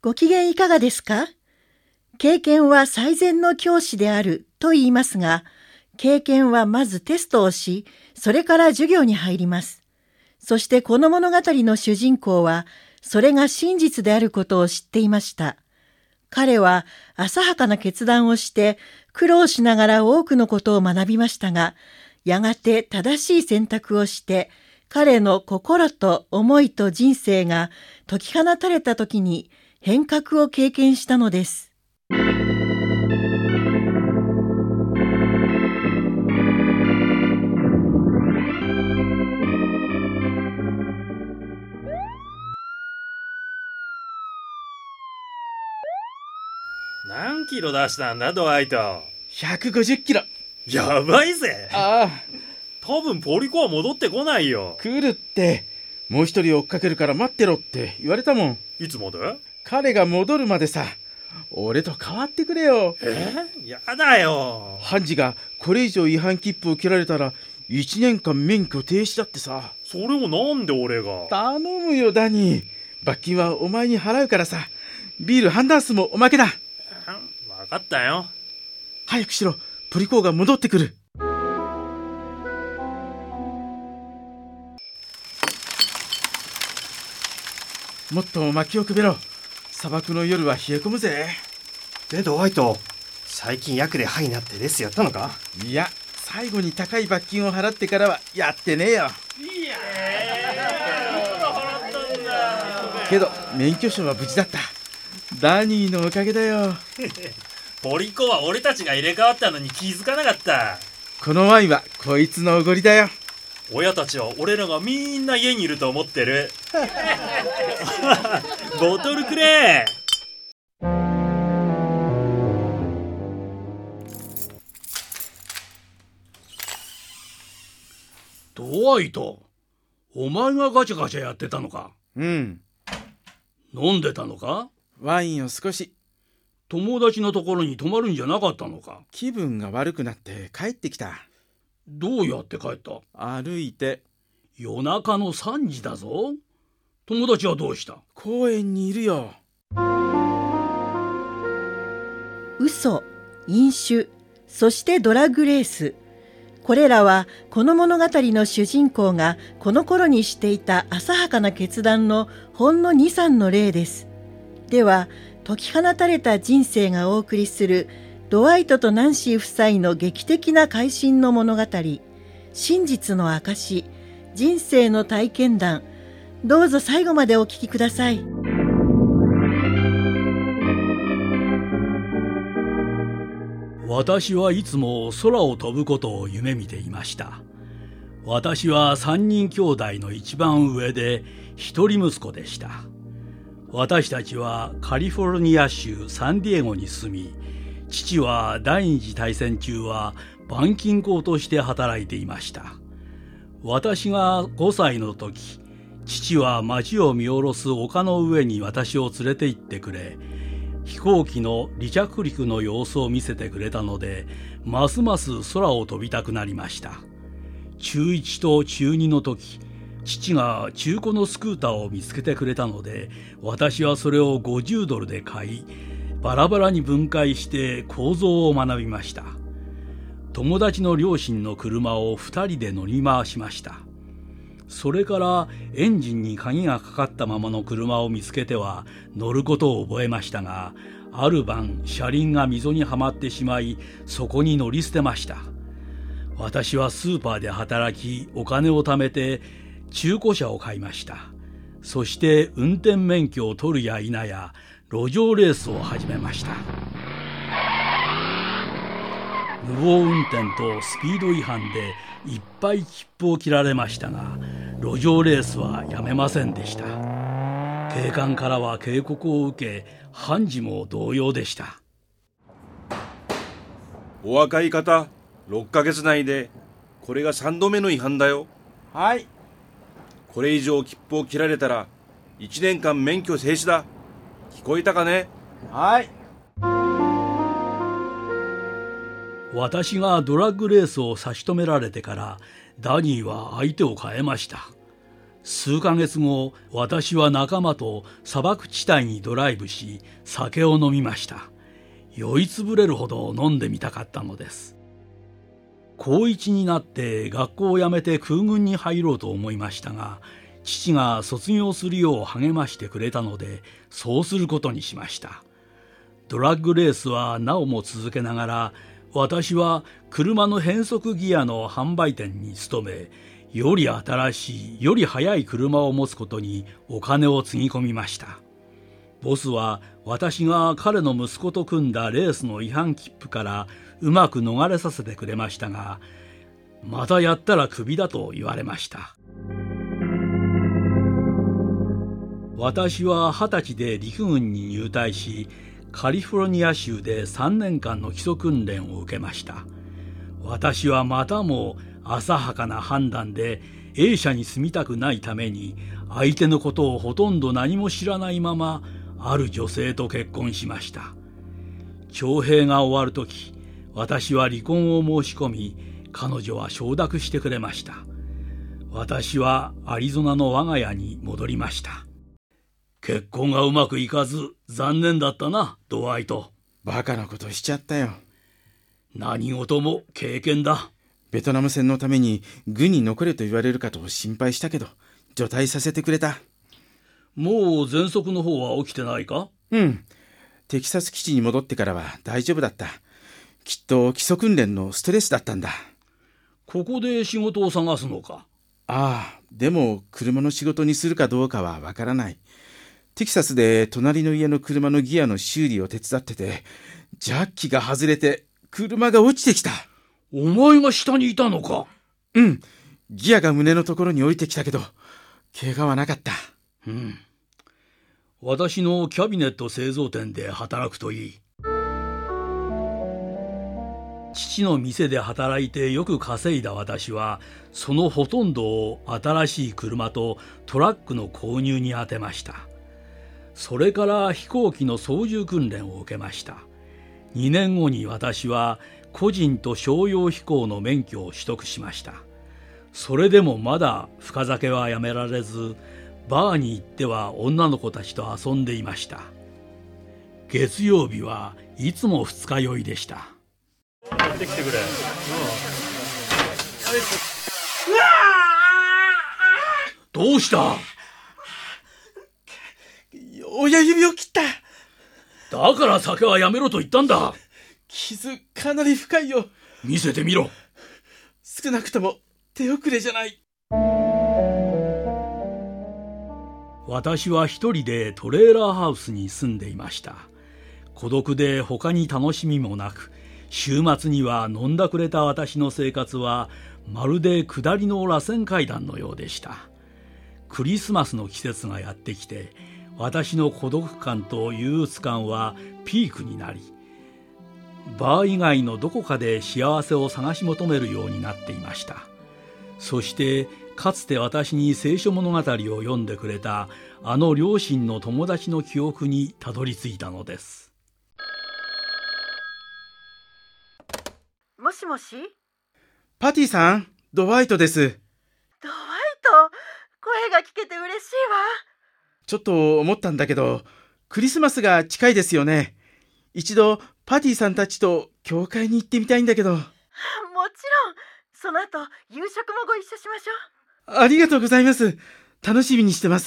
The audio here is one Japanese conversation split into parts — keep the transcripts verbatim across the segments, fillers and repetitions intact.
ご機嫌いかがですか？経験は最善の教師であると言いますが、経験はまずテストをし、それから授業に入ります。そしてこの物語の主人公は、それが真実であることを知っていました。彼は浅はかな決断をして、苦労しながら多くのことを学びましたが、やがて正しい選択をして、彼の心と思いと人生が解き放たれた時に変革を経験したのです。 何キロ出したんだドワイト？ ひゃくごじゅっキロ。 やばいぜ。 ああ、 多分ポリコは戻ってこないよ。 来るって。もう一人追っかけるから待ってろって言われたもん。 いつまで？ 彼が戻るまでさ。俺と代わってくれよ。 えー、やだよ。 判事がこれ以上違反切符を切られたらいちねんかん免許停止だってさ。 それをなんで俺が？ 頼むよダニー。罰金はお前に払うからさ。ビールハンダースもおまけだ。 分かったよ。 早くしろ。ポリコーが戻ってくる。もっと薪をくべろ。砂漠の夜は冷え込むぜ。 でドワイト、最近役でハイなってレースやったのか？ いや、最後に高い罰金を払ってからはやってねえよ。いやー、けど免許証は無事だった。ダニーのおかげだよ。 ポリコは俺たちが入れ替わったのに気づかなかった。 このワインはこいつのおごりだよ。 親たちは俺らがみんな家にいると思ってる。ボトルくれ。 ドワイト、お前がガチャガチャやってたのか？ うん。 飲んでたのか？ ワインを少し。 友達のところに泊まるんじゃなかったのか？ 気分が悪くなって帰ってきた。 どうやって帰った？ 歩いて。 夜中のさんじだぞ。友達はどうした？ 公園にいるよ。 嘘、飲酒、そしてドラッグレース。これらはこの物語の主人公がこの頃にしていた浅はかな決断のほんのに、さんの例です。では、解き放たれた人生がお送りするドワイトとナンシー夫妻の劇的な改心の物語、真実の証、人生の体験談、どうぞ最後までお聞きください。 私はいつも空を飛ぶことを夢見ていました。私は三人兄弟の一番上で一人息子でした。私たちはカリフォルニア州サンディエゴに住み、父は第二次大戦中は板金工として働いていました。私がごさいの時、父は街を見下ろす丘の上に私を連れて行ってくれ、飛行機の離着陸の様子を見せてくれたので、ますます空を飛びたくなりました。中いちと中にの時、父が中古のスクーターを見つけてくれたので、私はそれをごじゅうドルで買い、バラバラに分解して構造を学びました。友達の両親の車をふたりで乗り回しました。それからエンジンに鍵がかかったままの車を見つけては乗ることを覚えましたが、ある晩車輪が溝にはまってしまい、そこに乗り捨てました。私はスーパーで働き、お金を貯めて中古車を買いました。そして運転免許を取るや否や路上レースを始めました。無謀運転とスピード違反でいっぱい切符を切られましたが、路上レースはやめませんでした。警官からは警告を受け、判事も同様でした。 お若い方、ろっかげつ内でこれがさんどめの違反だよ。 はい。 これ以上切符を切られたらいちねんかん免許停止だ。聞こえたかね？ はい。 私がドラッグレースを差し止められてから、ダニーは相手を変えました。 数ヶ月後、私は仲間と砂漠地帯にドライブし、酒を飲みました。酔いつぶれるほど飲んでみたかったのです。高一になって学校を辞めて空軍に入ろうと思いましたが、父が卒業するよう励ましてくれたので、そうすることにしました。ドラッグレースはなおも続けながら、私は車の変速ギアの販売店に勤め、より新しい、より速い車を持つことにお金をつぎ込みました。ボスは私が彼の息子と組んだレースの違反切符からうまく逃れさせてくれましたが、またやったらクビだと言われました。私は二十歳で陸軍に入隊し、カリフォルニア州でさんねんかんの基礎訓練を受けました。私はまたも浅はかな判断でA社に住みたくないために、相手のことをほとんど何も知らないままある女性と結婚しました。徴兵が終わるとき、私は離婚を申し込み、彼女は承諾してくれました。私はアリゾナの我が家に戻りました。結婚がうまくいかず残念だったな、ドワイト。 バカなことしちゃったよ。 何事も経験だ。 ベトナム戦のために軍に残れと言われるかと心配したけど、除隊させてくれた。 もう喘息の方は起きてないか？ うん。テキサス基地に戻ってからは大丈夫だった。きっと基礎訓練のストレスだったんだ。 ここで仕事を探すのか？ ああ、でも車の仕事にするかどうかはわからない。テキサスで隣の家の車のギアの修理を手伝ってて、ジャッキが外れて車が落ちてきた。 お前が下にいたのか？ うん。ギアが胸のところに降りてきたけど、怪我はなかった。 うん。私のキャビネット製造店で働くといい。父の店で働いてよく稼いだ私は、そのほとんどを新しい車とトラックの購入に充てました。それから飛行機の操縦訓練を受けました。にねんごに私は個人と商用飛行の免許を取得しました。それでもまだ深酒はやめられず、バーに行っては女の子たちと遊んでいました。月曜日はいつも二日酔いでした。 持ってきてくれ。 どうした？ 親指を切った。 だから酒はやめろと言ったんだ。 傷かなり深いよ。 見せてみろ。 少なくとも手遅れじゃない。 私は一人でトレーラーハウスに住んでいました。孤独で他に楽しみもなく、週末には飲んだくれた私の生活はまるで下りの螺旋階段のようでした。クリスマスの季節がやってきて、私の孤独感と憂鬱感はピークになり、バー以外のどこかで幸せを探し求めるようになっていました。そしてかつて私に聖書物語を読んでくれたあの両親の友達の記憶にたどり着いたのです。 もしもし？ パティさん、ドワイトです。 ドワイト、声が聞けて嬉しいわ。 ちょっと思ったんだけど、クリスマスが近いですよね。一度パティさんたちと教会に行ってみたいんだけど。もちろん。 その後夕食もご一緒しましょう。ありがとうございます。楽しみにしてます。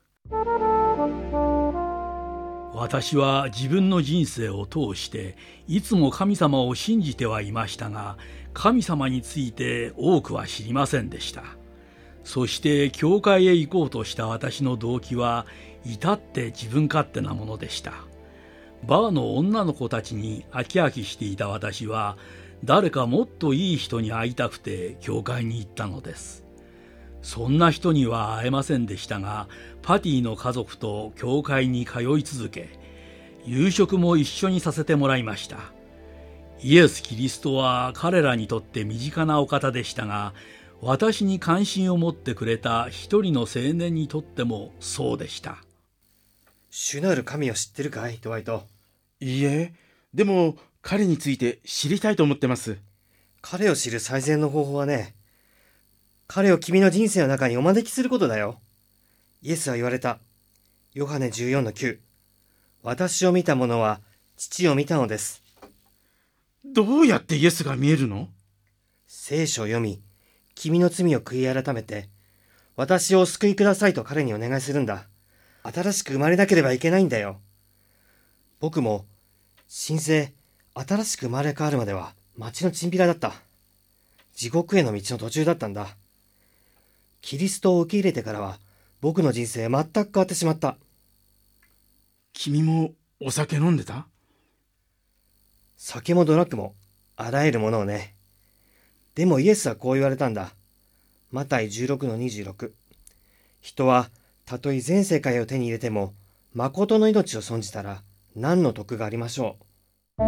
私は自分の人生を通していつも神様を信じてはいましたが、神様について多くは知りませんでした。そして教会へ行こうとした私の動機は至って自分勝手なものでした。バーの女の子たちに飽き飽きしていた私は、誰かもっといい人に会いたくて教会に行ったのです。そんな人には会えませんでしたが、パティの家族と教会に通い続け、夕食も一緒にさせてもらいました。イエス・キリストは彼らにとって身近なお方でしたが、私に関心を持ってくれた一人の青年にとってもそうでした。 主なる神を知ってるかい、ドワイト？ いいえ、でも彼について知りたいと思ってます。 彼を知る最善の方法はね、 彼を君の人生の中にお招きすることだよ。イエスは言われた。ヨハネじゅうよんのきゅう。私を見た者は父を見たのです。 どうやってイエスが見えるの？ 聖書を読み、君の罪を悔い改めて、私をお救いくださいと彼にお願いするんだ。新しく生まれなければいけないんだよ。僕も、神聖、新しく生まれ変わるまでは街のチンピラだった。地獄への道の途中だったんだ。キリストを受け入れてからは、僕の人生全く変わってしまった。 君もお酒飲んでた？ 酒もドラッグも、あらゆるものをね。でもイエスはこう言われたんだ。マタイじゅうろくのにじゅうろく。人は、たとえ全世界を手に入れても、誠の命を損じたら、何の得がありましょう。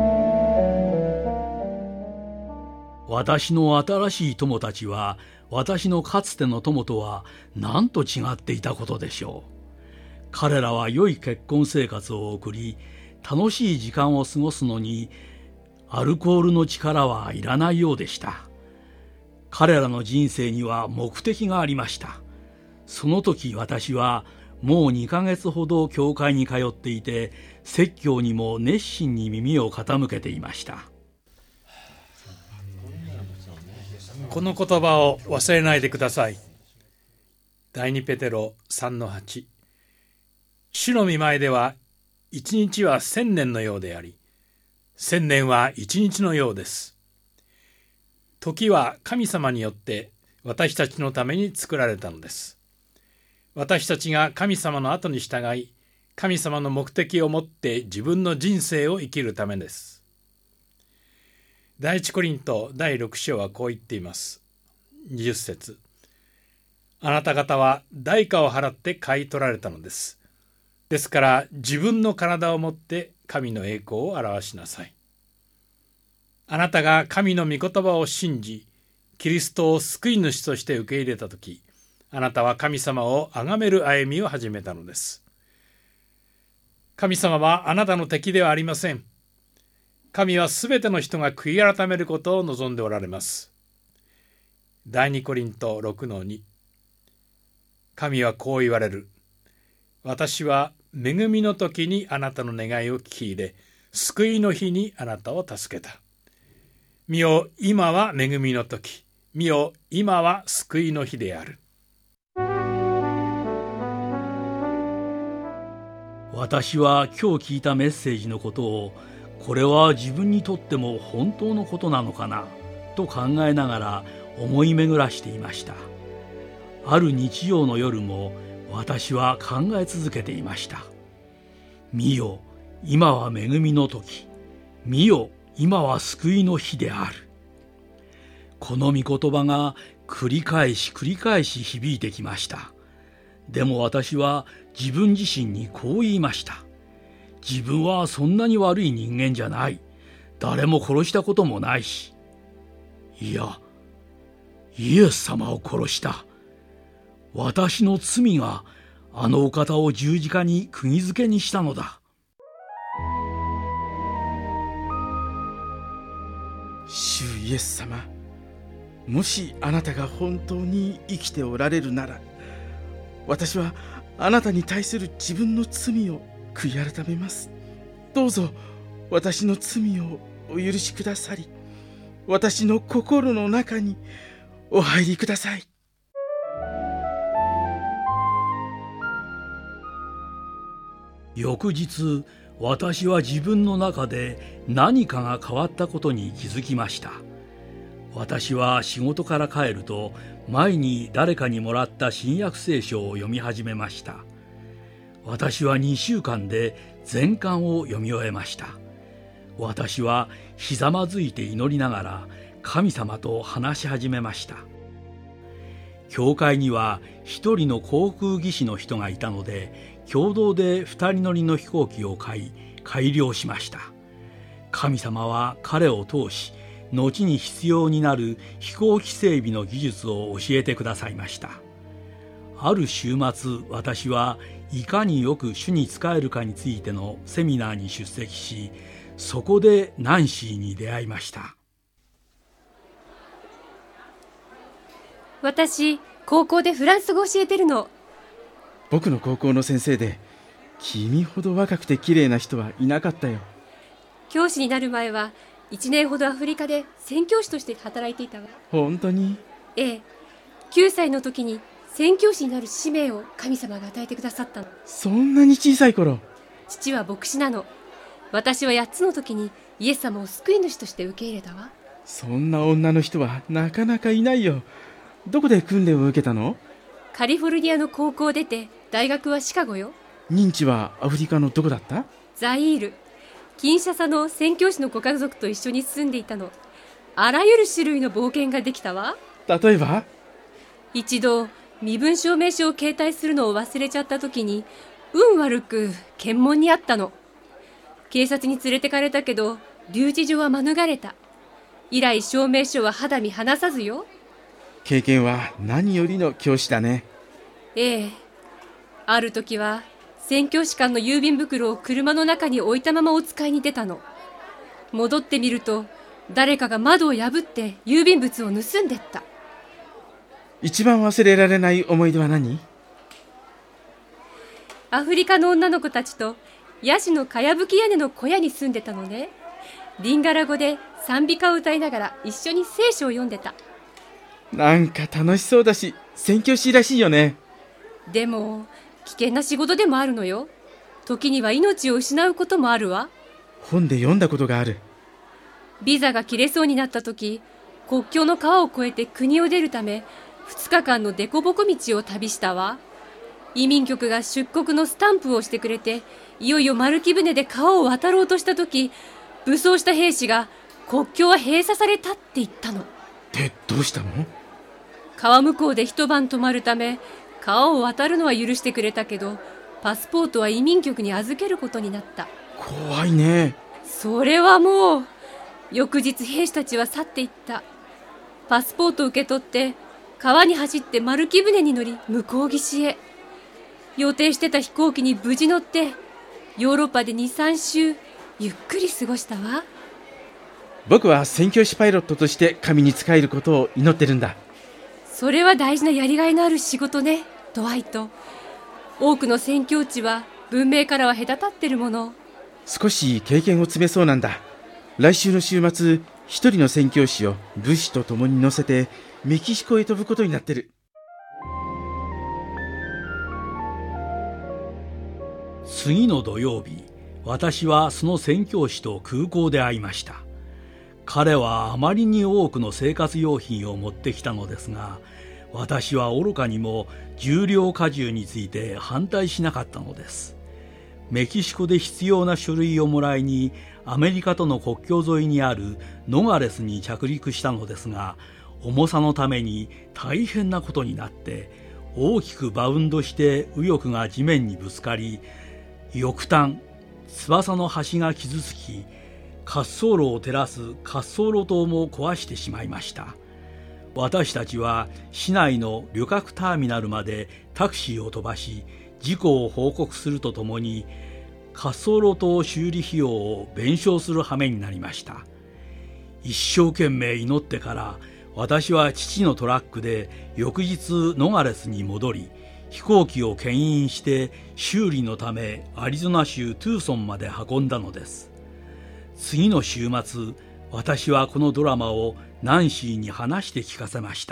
私の新しい友たちは、私のかつての友とは何と違っていたことでしょう。彼らは良い結婚生活を送り、楽しい時間を過ごすのに、アルコールの力はいらないようでした。彼らの人生には目的がありました。その時私はもうにかげつほど教会に通っていて、説教にも熱心に耳を傾けていました。 この言葉を忘れないでください。第二ペテロさんのはち。主の御前では一日は千年のようであり、千年は一日のようです。時は神様によって私たちのために作られたのです。私たちが神様の後に従い、神様の目的を持って自分の人生を生きるためです。第一コリントだいろく章はこう言っています。にじゅっ節。あなた方は代価を払って買い取られたのです。ですから自分の体をもって神の栄光を表しなさい。あなたが神の御言葉を信じ、キリストを救い主として受け入れたとき、あなたは神様を崇める歩みを始めたのです。神様はあなたの敵ではありません。神はすべての人が悔い改めることを望んでおられます。第二コリントろくのに。神はこう言われる。私は恵みの時にあなたの願いを聞き入れ、救いの日にあなたを助けた。見よ、今は恵みの時。見よ、今は救いの日である。 私は今日聞いたメッセージのことを、これは自分にとっても本当のことなのかなと考えながら思い巡らしていました。ある日曜の夜も私は考え続けていました。見よ、今は恵みの時。見よ、今は救いの日である。この御言葉が繰り返し繰り返し響いてきました。でも私は自分自身にこう言いました。自分はそんなに悪い人間じゃない。誰も殺したこともないし。いや、イエス様を殺した。私の罪があのお方を十字架に釘付けにしたのだ。 主イエス様、もしあなたが本当に生きておられるなら、私はあなたに対する自分の罪を悔い改めます。どうぞ私の罪をお許しくださり、私の心の中にお入りください。 翌日、私は自分の中で何かが変わったことに気づきました。私は仕事から帰ると、前に誰かにもらった新約聖書を読み始めました。私はにしゅうかんで全巻を読み終えました。私はひざまずいて祈りながら神様と話し始めました。教会には一人の航空技師の人がいたので、共同で二人乗りの飛行機を買い、改良しました。神様は彼を通し、後に必要になる飛行機整備の技術を教えてくださいました。ある週末、私はいかによく主に仕えるかについてのセミナーに出席し、そこでナンシーに出会いました。 私、高校でフランス語教えてるの。 僕の高校の先生で、君ほど若くて綺麗な人はいなかったよ。 教師になる前はいちねんほどアフリカで宣教師として働いていたわ。 本当に？ ええ。きゅうさいの時に宣教師になる使命を神様が与えてくださったの。 そんなに小さい頃。 父は牧師なの。私はやっつの時にイエス様を救い主として受け入れたわ。 そんな女の人はなかなかいないよ。どこで訓練を受けたの？ カリフォルニアの高校を出て大学はシカゴよ。 認知はアフリカのどこだった？ ザイール。キンシャサの宣教師のご家族と一緒に住んでいたの。あらゆる種類の冒険ができたわ。 例えば？ 一度身分証明書を携帯するのを忘れちゃった時に運悪く検問にあったの。警察に連れてかれたけど留置所は免れた。以来証明書は肌身離さずよ。 経験は何よりの教師だね。 ええ。ある時は宣教師官の郵便袋を車の中に置いたままお使いに出たの。戻ってみると誰かが窓を破って郵便物を盗んでった。 一番忘れられない思い出は何？ アフリカの女の子たちとヤシのかやぶき屋根の小屋に住んでたのね。リンガラ語で賛美歌を歌いながら一緒に聖書を読んでた。 なんか楽しそうだし宣教師らしいよね。 でも危険な仕事でもあるのよ。時には命を失うこともあるわ。 本で読んだことがある。 ビザが切れそうになった時、国境の川を越えて国を出るためふつかかんのデコボコ道を旅したわ。移民局が出国のスタンプをしてくれて、いよいよ丸木舟で川を渡ろうとした時、武装した兵士が国境は閉鎖されたって言ったの。 で、どうしたの？ 川向こうで一晩泊まるため川を渡るのは許してくれたけど、パスポートは移民局に預けることになった。 怖いね。 それはもう。翌日兵士たちは去っていった。パスポートを受け取って川に走って丸木舟に乗り向こう岸へ。予定してた飛行機に無事乗ってヨーロッパで にさん週ゆっくり過ごしたわ。 僕は宣教師パイロットとして神に仕えることを祈ってるんだ。 それは大事なやりがいのある仕事ね、ドワイト。多くの宣教地は文明からは隔たってるもの。 少し経験を積めそうなんだ。来週の週末、一人の宣教師を物資と共に乗せてメキシコへ飛ぶことになってる。 次の土曜日、私はその宣教師と空港で会いました。彼はあまりに多くの生活用品を持ってきたのですが、私は愚かにも重量荷重について反対しなかったのです。メキシコで必要な書類をもらいにアメリカとの国境沿いにあるノガレスに着陸したのですが、重さのために大変なことになって大きくバウンドして右翼が地面にぶつかり、翼端、翼の端が傷つき、滑走路を照らす滑走路灯も壊してしまいました。私たちは市内の旅客ターミナルまでタクシーを飛ばし、事故を報告するとともに滑走路灯修理費用を弁償する羽目になりました。一生懸命祈ってから私は父のトラックで翌日ノガレスに戻り、飛行機を牽引して修理のためアリゾナ州トゥーソンまで運んだのです。次の週末、私はこのドラマをナンシーに話して聞かせました。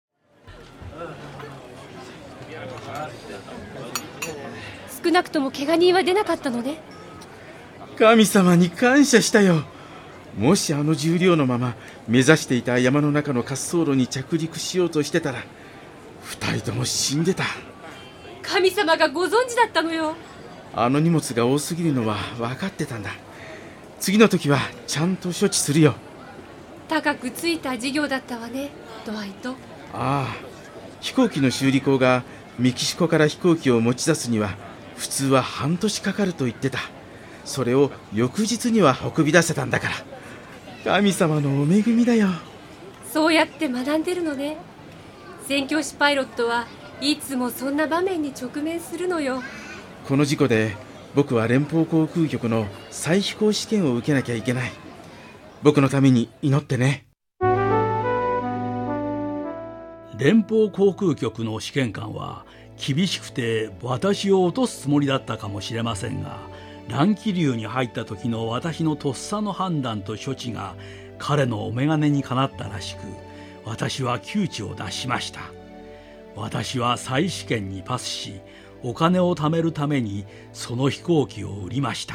少なくとも怪我人は出なかったのね。 神様に感謝したよ。もしあの重量のまま目指していた山の中の滑走路に着陸しようとしてたら、二人とも死んでた。 神様がご存知だったのよ。 あの荷物が多すぎるのは分かってたんだ。次の時はちゃんと処置するよ。 高くついた事業だったわね、ドワイト。 ああ、飛行機の修理工がメキシコから飛行機を持ち出すには普通は半年かかると言ってた。それを翌日には運び出せたんだから、神様のお恵みだよ。 そうやって学んでるのね。宣教師パイロットはいつもそんな場面に直面するのよ。 この事故で僕は連邦航空局の再飛行試験を受けなきゃいけない。僕のために祈ってね。 連邦航空局の試験官は厳しくて私を落とすつもりだったかもしれませんが、乱気流に入った時の私のとっさの判断と処置が彼のお眼鏡にかなったらしく、私は窮地を脱しました。私は再試験にパスし、お金を貯めるためにその飛行機を売りました。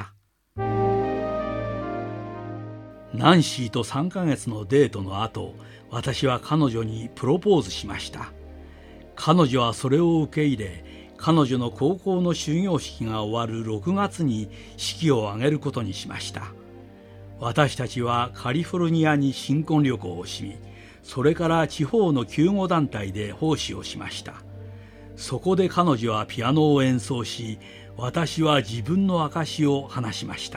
ナンシーとさんかげつのデートの後、私は彼女にプロポーズしました。彼女はそれを受け入れ、彼女の高校の終業式が終わるろくがつに式を挙げることにしました。私たちはカリフォルニアに新婚旅行をし、それから地方の救護団体で奉仕をしました。そこで彼女はピアノを演奏し、私は自分の証を話しました。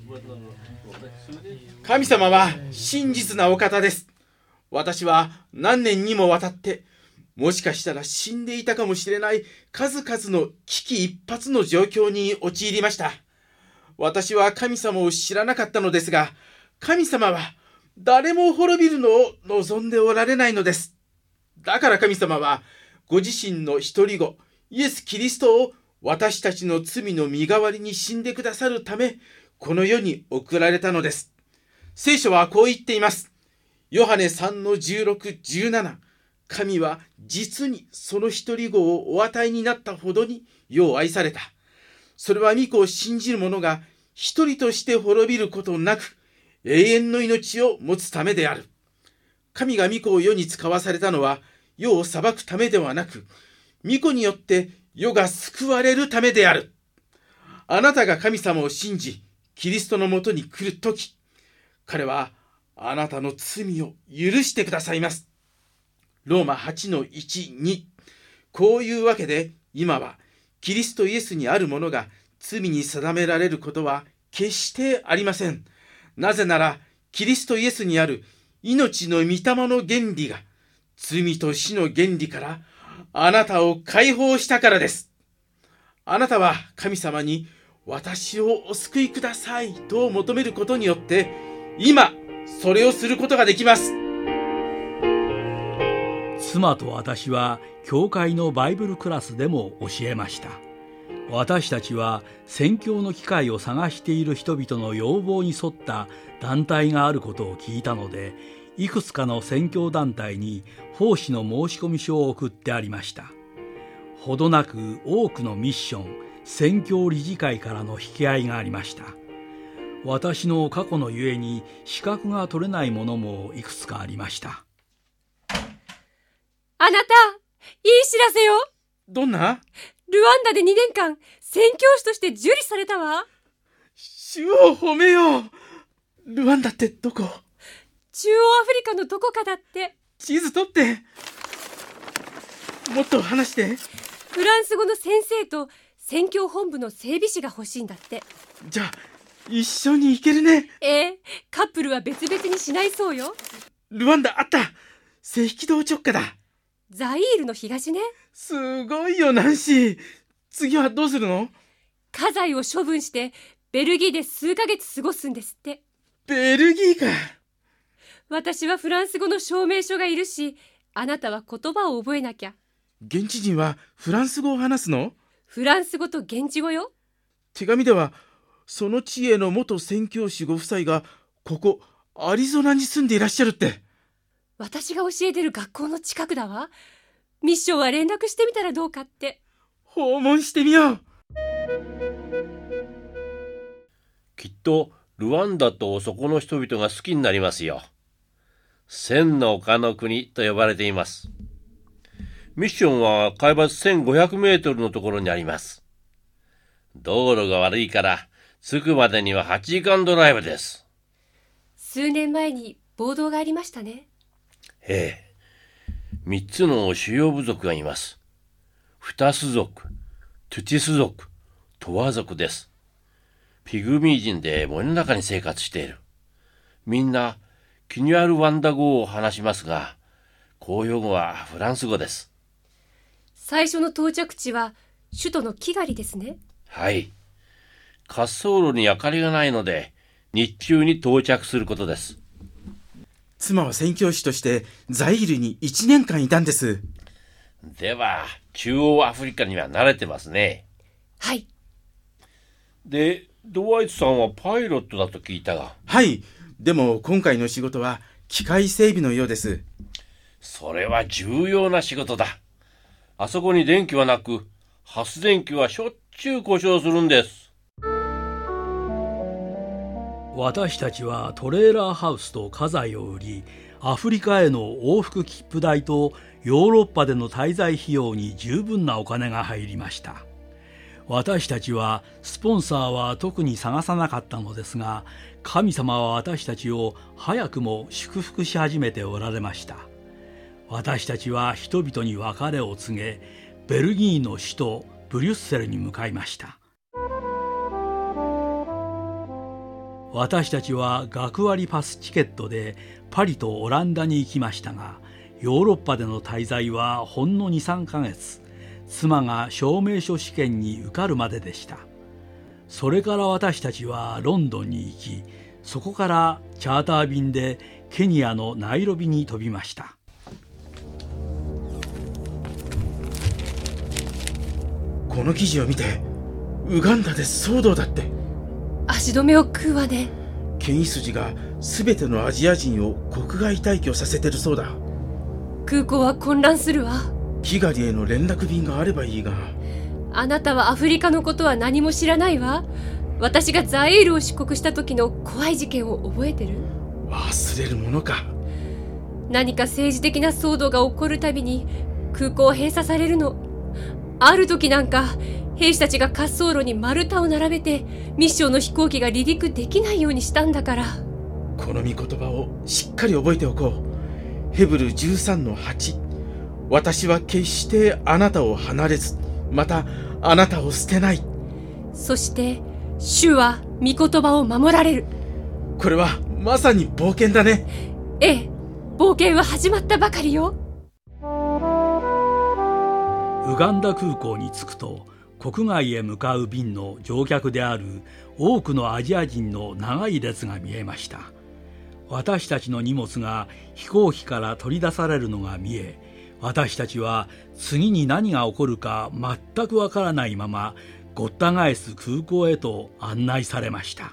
神様は真実なお方です。私は何年にもわたって、もしかしたら死んでいたかもしれない数々の危機一髪の状況に陥りました。私は神様を知らなかったのですが、神様は誰も滅びるのを望んでおられないのです。だから神様はご自身の一人子イエス・キリストを私たちの罪の身代わりに死んでくださるため、この世に送られたのです。聖書はこう言っています。ヨハネさんのじゅうろく、じゅうなな、神は実にその一人子をお与えになったほどに世を愛された。それは御子を信じる者が一人として滅びることなく永遠の命を持つためである。神が御子を世に使わされたのは世を裁くためではなく、御子によって世が救われるためである。あなたが神様を信じキリストのもとに来るとき、彼はあなたの罪を許してくださいます。ローマはちのいち、に。こういうわけで今はキリストイエスにあるものが罪に定められることは決してありません。なぜならキリストイエスにある命の御霊の原理が罪と死の原理からあなたを解放したからです。あなたは神様に私をお救いくださいと求めることによって今それをすることができます。 妻と私は教会のバイブルクラスでも教えました。私たちは宣教の機会を探している人々の要望に沿った団体があることを聞いたので、いくつかの宣教団体に奉仕の申込書を送ってありました。ほどなく多くのミッション、宣教理事会からの引き合いがありました。私の過去のゆえに資格が取れないものもいくつかありました。 あなた、いい知らせよ。 どんな？ ルワンダでにねんかん宣教師として受理されたわ。 主を褒めよう。ルワンダってどこ？ 中央アフリカのどこかだって。 地図取って。もっと話して。 フランス語の先生と宣教本部の整備士が欲しいんだって。 じゃあ一緒に行けるね。 ええ、カップルは別々にしないそうよ。 ルワンダあった。赤道直下だ。 ザイールの東ね。 すごいよナンシー。次はどうするの？ 家財を処分してベルギーで数ヶ月過ごすんですって。 ベルギーか。 私はフランス語の証明書がいるし、あなたは言葉を覚えなきゃ。 現地人はフランス語を話すの？ フランス語と現地語よ。 手紙ではその地への元宣教師ご夫妻がここアリゾナに住んでいらっしゃるって。 私が教えてる学校の近くだわ。ミッションは連絡してみたらどうかって。 訪問してみよう。 きっとルワンダとそこの人々が好きになりますよ。千の丘の国と呼ばれています。ミッションは海抜せんごひゃくメートルのところにあります。道路が悪いから着くまでにははちじかんドライブです。 数年前に暴動がありましたね。 ええ。三つの主要部族がいます。フタス族、トゥティス族、トワ族です。ピグミー人で森の中に生活している。みんなキニュアルワンダ語を話しますが、公用語はフランス語です。 最初の到着地は首都のキガリですね。 はい。滑走路に明かりがないので日中に到着することです。 妻は宣教師としてザイールにいちねんかんいたんです。 では、中央アフリカには慣れてますね。 はい。 で、ドワイトさんはパイロットだと聞いたが。 はい。でも今回の仕事は機械整備のようです。 それは重要な仕事だ。あそこに電気はなく、発電機はしょっちゅう故障するんです。 私たちはトレーラーハウスと家財を売り、アフリカへの往復切符代とヨーロッパでの滞在費用に十分なお金が入りました。私たちはスポンサーは特に探さなかったのですが、神様は私たちを早くも祝福し始めておられました。私たちは人々に別れを告げ、ベルギーの首都ブリュッセルに向かいました。私たちは学割パスチケットでパリとオランダに行きましたが、ヨーロッパでの滞在はほんの にさんかげつ、妻が証明書試験に受かるまででした。それから私たちはロンドンに行き、そこからチャーター便でケニアのナイロビに飛びました。 この記事を見て、ウガンダで騒動だって。 足止めを食うわね。 ケニ筋が全てのアジア人を国外退去させてるそうだ。 空港は混乱するわ。 キガリへの連絡便があればいいが。 あなたはアフリカのことは何も知らないわ。私がザイールを出国した時の怖い事件を覚えてる？ 忘れるものか。 何か政治的な騒動が起こるたびに空港を閉鎖されるの。ある時なんか兵士たちが滑走路に丸太を並べてミッションの飛行機が離陸できないようにしたんだから。 この御言葉をしっかり覚えておこう。ヘブル じゅうさんのはち、私は決してあなたを離れず、またあなたを捨てない。 そして主は御言葉を守られる。 これはまさに冒険だね。 ええ、冒険は始まったばかりよ。 ウガンダ空港に着くと、国外へ向かう便の乗客である多くのアジア人の長い列が見えました。私たちの荷物が飛行機から取り出されるのが見え、私たちは次に何が起こるか全くわからないままごった返す空港へと案内されました。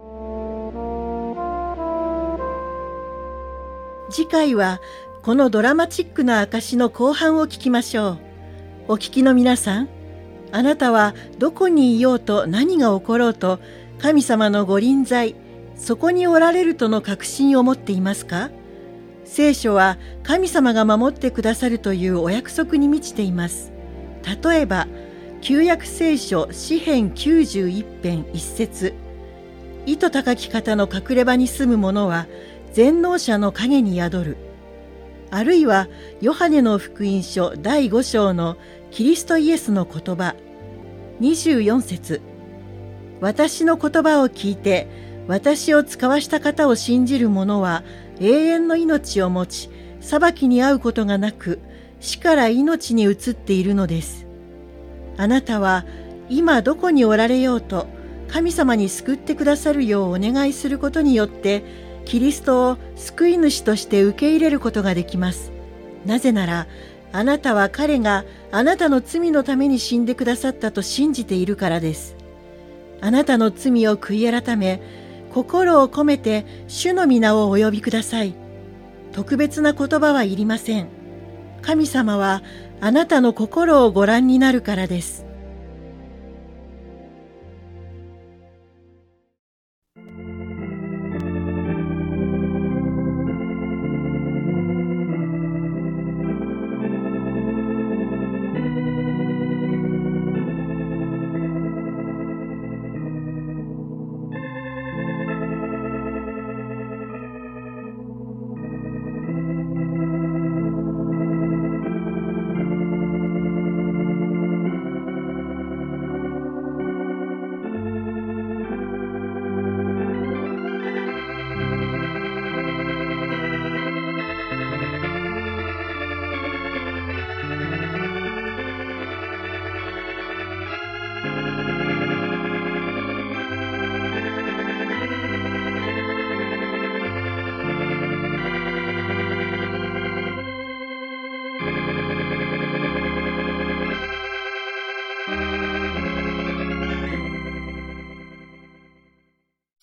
次回はこのドラマチックな証の後半を聞きましょう。お聞きの皆さん、あなたはどこにいようと何が起ころうと、神様のご臨在、そこにおられるとの確信を持っていますか？聖書は神様が守ってくださるというお約束に満ちています。例えば、旧約聖書詩編きゅうじゅういち編一節、糸高き方の隠れ場に住む者は全能者の陰に宿る。あるいはヨハネの福音書だいご章のキリストイエスの言葉にじゅうよん節、私の言葉を聞いて私を使わした方を信じる者は永遠の命を持ち、裁きに遭うことがなく死から命に移っているのです。あなたは今どこにおられようと神様に救ってくださるようお願いすることによってキリストを救い主として受け入れることができます。なぜなら、あなたは彼があなたの罪のために死んでくださったと信じているからです。あなたの罪を悔い改め、心を込めて主の皆をお呼びください。特別な言葉はいりません。神様はあなたの心をご覧になるからです。